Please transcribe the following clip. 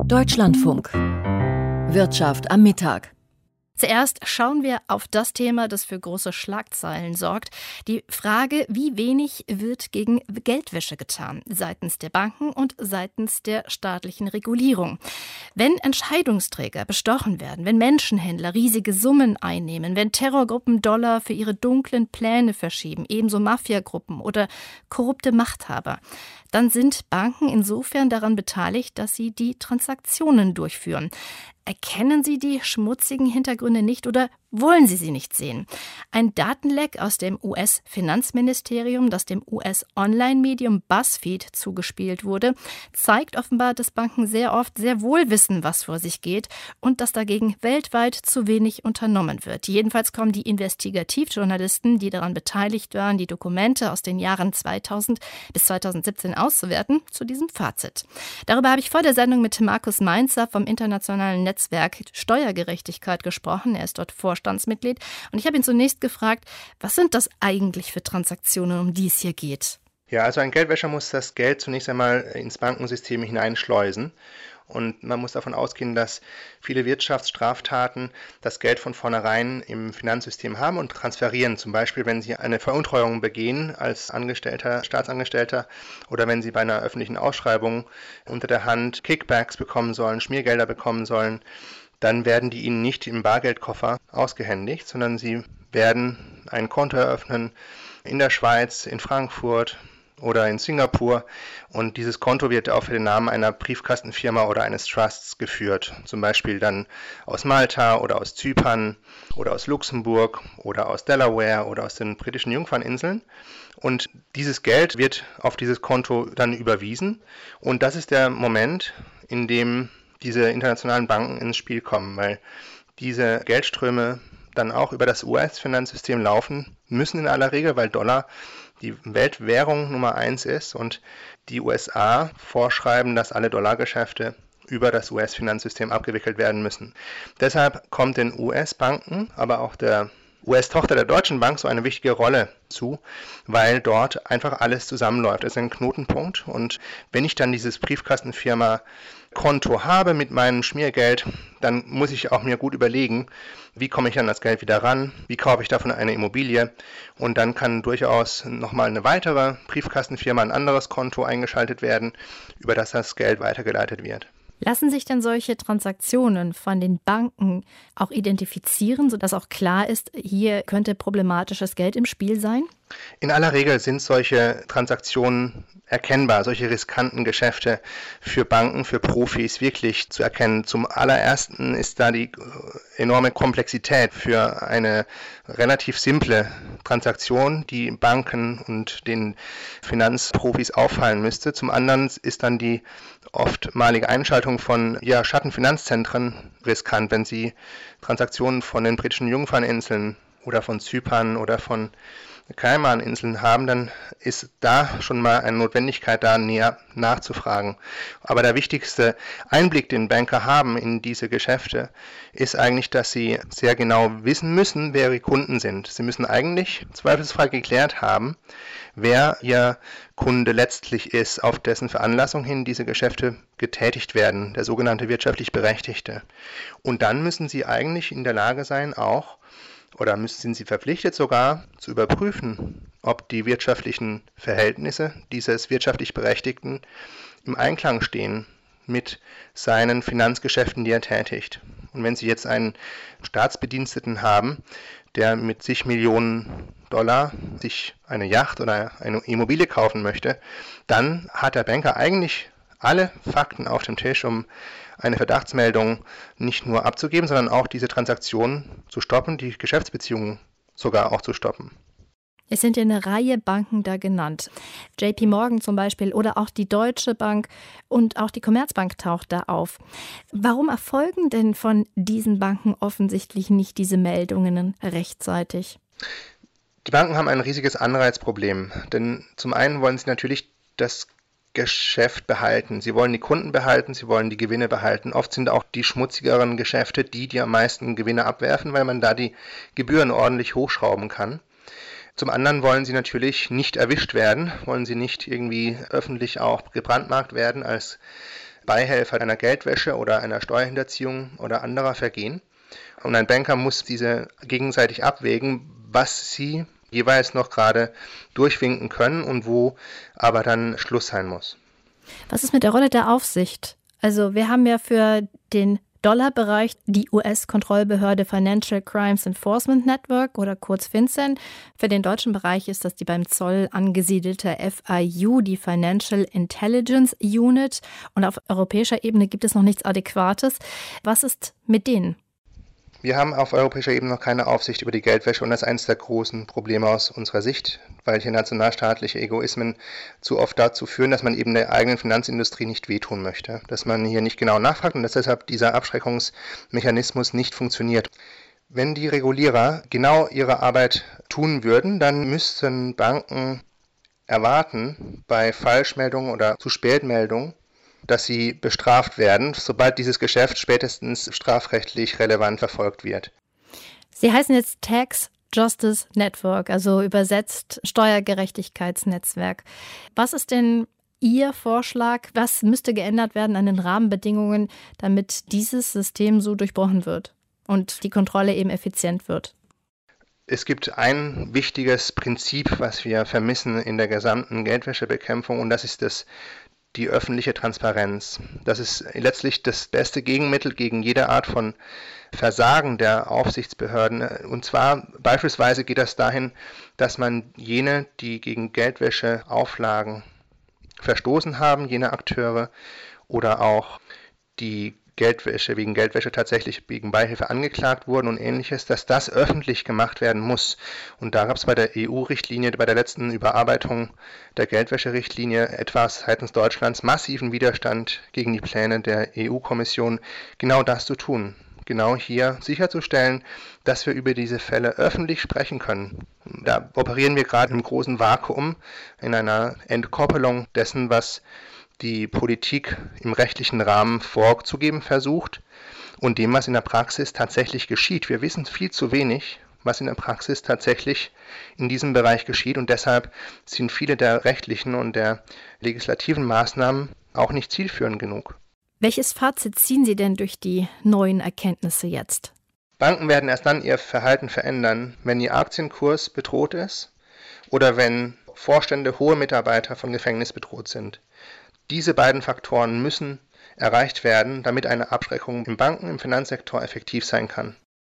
Deutschlandfunk. Wirtschaft am Mittag. Zuerst schauen wir auf das Thema, das für große Schlagzeilen sorgt. Die Frage, wie wenig wird gegen Geldwäsche getan, seitens der Banken und seitens der staatlichen Regulierung. Wenn Entscheidungsträger bestochen werden, wenn Menschenhändler riesige Summen einnehmen, wenn Terrorgruppen Dollar für ihre dunklen Pläne verschieben, ebenso Mafiagruppen oder korrupte Machthaber, dann sind Banken insofern daran beteiligt, dass sie die Transaktionen durchführen. Erkennen Sie die schmutzigen Hintergründe nicht oder wollen Sie sie nicht sehen? Ein Datenleck aus dem US-Finanzministerium, das dem US-Online-Medium BuzzFeed zugespielt wurde, zeigt offenbar, dass Banken sehr oft sehr wohl wissen, was vor sich geht und dass dagegen weltweit zu wenig unternommen wird. Jedenfalls kommen die Investigativjournalisten, die daran beteiligt waren, die Dokumente aus den Jahren 2000 bis 2017 auszuwerten, zu diesem Fazit. Darüber habe ich vor der Sendung mit Markus Mainzer vom internationalen Netzwerk Steuergerechtigkeit gesprochen. Er ist dort Vorstandsmitglied. Und ich habe ihn zunächst gefragt, was sind das eigentlich für Transaktionen, um die es hier geht? Ja, also ein Geldwäscher muss das Geld zunächst einmal ins Bankensystem hineinschleusen. Und man muss davon ausgehen, dass viele Wirtschaftsstraftaten das Geld von vornherein im Finanzsystem haben und transferieren. Zum Beispiel, wenn sie eine Veruntreuung begehen als Angestellter, Staatsangestellter oder wenn sie bei einer öffentlichen Ausschreibung unter der Hand Kickbacks bekommen sollen, Schmiergelder bekommen sollen, dann werden die ihnen nicht im Bargeldkoffer ausgehändigt, sondern sie werden ein Konto eröffnen in der Schweiz, in Frankfurt oder in Singapur und dieses Konto wird auf den Namen einer Briefkastenfirma oder eines Trusts geführt, zum Beispiel dann aus Malta oder aus Zypern oder aus Luxemburg oder aus Delaware oder aus den britischen Jungferninseln und dieses Geld wird auf dieses Konto dann überwiesen und das ist der Moment, in dem diese internationalen Banken ins Spiel kommen, weil diese Geldströme dann auch über das US-Finanzsystem laufen müssen in aller Regel, weil Dollar die Weltwährung Nummer 1 ist und die USA vorschreiben, dass alle Dollargeschäfte über das US-Finanzsystem abgewickelt werden müssen. Deshalb kommt den US-Banken, aber auch der US-Tochter der Deutschen Bank so eine wichtige Rolle zu, weil dort einfach alles zusammenläuft. Das ist ein Knotenpunkt und wenn ich dann dieses Briefkastenfirma-Konto habe mit meinem Schmiergeld, dann muss ich auch mir gut überlegen, wie komme ich an das Geld wieder ran, wie kaufe ich davon eine Immobilie und dann kann durchaus nochmal eine weitere Briefkastenfirma, ein anderes Konto eingeschaltet werden, über das das Geld weitergeleitet wird. Lassen sich denn solche Transaktionen von den Banken auch identifizieren, sodass auch klar ist, hier könnte problematisches Geld im Spiel sein? In aller Regel sind solche Transaktionen erkennbar, solche riskanten Geschäfte für Banken, für Profis wirklich zu erkennen. Zum allerersten ist da die enorme Komplexität für eine relativ simple Transaktion, die Banken und den Finanzprofis auffallen müsste. Zum anderen ist dann die oftmalige Einschaltung von Schattenfinanzzentren riskant, wenn sie Transaktionen von den britischen Jungferninseln oder von Zypern oder von Kaimaninseln haben, dann ist da schon mal eine Notwendigkeit da, näher nachzufragen. Aber der wichtigste Einblick, den Banker haben in diese Geschäfte, ist eigentlich, dass sie sehr genau wissen müssen, wer ihre Kunden sind. Sie müssen eigentlich zweifelsfrei geklärt haben, wer ihr Kunde letztlich ist, auf dessen Veranlassung hin diese Geschäfte getätigt werden, der sogenannte wirtschaftlich Berechtigte. Und dann müssen sie eigentlich in der Lage sein, sind sie verpflichtet sogar zu überprüfen, ob die wirtschaftlichen Verhältnisse dieses wirtschaftlich Berechtigten im Einklang stehen mit seinen Finanzgeschäften, die er tätigt. Und wenn Sie jetzt einen Staatsbediensteten haben, der mit zig Millionen Dollar sich eine Yacht oder eine Immobilie kaufen möchte, dann hat der Banker eigentlich alle Fakten auf dem Tisch, um eine Verdachtsmeldung nicht nur abzugeben, sondern auch diese Transaktion zu stoppen, die Geschäftsbeziehungen sogar auch zu stoppen. Es sind ja eine Reihe Banken da genannt. JP Morgan zum Beispiel oder auch die Deutsche Bank und auch die Commerzbank taucht da auf. Warum erfolgen denn von diesen Banken offensichtlich nicht diese Meldungen rechtzeitig? Die Banken haben ein riesiges Anreizproblem, denn zum einen wollen sie natürlich das Geschäft behalten. Sie wollen die Kunden behalten, sie wollen die Gewinne behalten. Oft sind auch die schmutzigeren Geschäfte die am meisten Gewinne abwerfen, weil man da die Gebühren ordentlich hochschrauben kann. Zum anderen wollen sie natürlich nicht erwischt werden, wollen sie nicht irgendwie öffentlich auch gebrandmarkt werden als Beihelfer einer Geldwäsche oder einer Steuerhinterziehung oder anderer Vergehen. Und ein Banker muss diese gegenseitig abwägen, was sie jeweils noch gerade durchwinken können und wo aber dann Schluss sein muss. Was ist mit der Rolle der Aufsicht? Also wir haben ja für den Dollarbereich die US-Kontrollbehörde Financial Crimes Enforcement Network oder kurz FinCEN. Für den deutschen Bereich ist das die beim Zoll angesiedelte FIU, die Financial Intelligence Unit. Und auf europäischer Ebene gibt es noch nichts Adäquates. Was ist mit denen? Wir haben auf europäischer Ebene noch keine Aufsicht über die Geldwäsche und das ist eines der großen Probleme aus unserer Sicht, weil hier nationalstaatliche Egoismen zu oft dazu führen, dass man eben der eigenen Finanzindustrie nicht wehtun möchte, dass man hier nicht genau nachfragt und dass deshalb dieser Abschreckungsmechanismus nicht funktioniert. Wenn die Regulierer genau ihre Arbeit tun würden, dann müssten Banken erwarten bei Falschmeldungen oder zu Spätmeldungen, dass sie bestraft werden, sobald dieses Geschäft spätestens strafrechtlich relevant verfolgt wird. Sie heißen jetzt Tax Justice Network, also übersetzt Steuergerechtigkeitsnetzwerk. Was ist denn Ihr Vorschlag? Was müsste geändert werden an den Rahmenbedingungen, damit dieses System so durchbrochen wird und die Kontrolle eben effizient wird? Es gibt ein wichtiges Prinzip, was wir vermissen in der gesamten Geldwäschebekämpfung, und das ist die öffentliche Transparenz. Das ist letztlich das beste Gegenmittel gegen jede Art von Versagen der Aufsichtsbehörden. Und zwar beispielsweise geht das dahin, dass man jene, die gegen Geldwäscheauflagen verstoßen haben, jene Akteure oder auch die wegen Geldwäsche tatsächlich wegen Beihilfe angeklagt wurden und Ähnliches, dass das öffentlich gemacht werden muss. Und da gab es bei der EU-Richtlinie, bei der letzten Überarbeitung der Geldwäscherichtlinie etwas seitens Deutschlands massiven Widerstand gegen die Pläne der EU-Kommission, genau das zu tun. Genau hier sicherzustellen, dass wir über diese Fälle öffentlich sprechen können. Da operieren wir gerade im großen Vakuum, in einer Entkoppelung dessen, was die Politik im rechtlichen Rahmen vorzugeben versucht und dem, was in der Praxis tatsächlich geschieht. Wir wissen viel zu wenig, was in der Praxis tatsächlich in diesem Bereich geschieht, und deshalb sind viele der rechtlichen und der legislativen Maßnahmen auch nicht zielführend genug. Welches Fazit ziehen Sie denn durch die neuen Erkenntnisse jetzt? Banken werden erst dann ihr Verhalten verändern, wenn ihr Aktienkurs bedroht ist oder wenn Vorstände, hohe Mitarbeiter von Gefängnis bedroht sind. Diese beiden Faktoren müssen erreicht werden, damit eine Abschreckung im Finanzsektor effektiv sein kann.